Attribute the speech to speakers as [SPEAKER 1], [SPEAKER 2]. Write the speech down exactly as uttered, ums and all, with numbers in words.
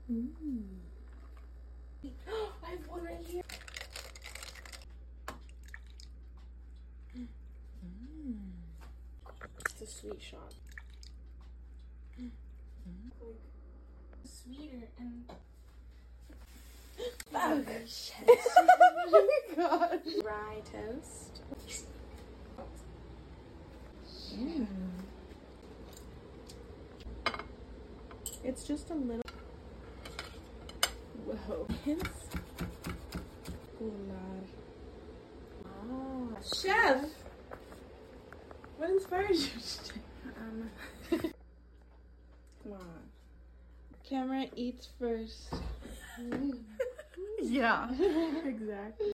[SPEAKER 1] Mm. I have one right here. Mm. It's a sweet shot. Mm. Like sweeter and. Oh shit! Oh my god! Rye toast. Yeah. It's just a little. Whoa! It's. Oh lord. Ah, chef. What inspired you today? Um. Come on. Camera eats first.
[SPEAKER 2] Yeah, exactly.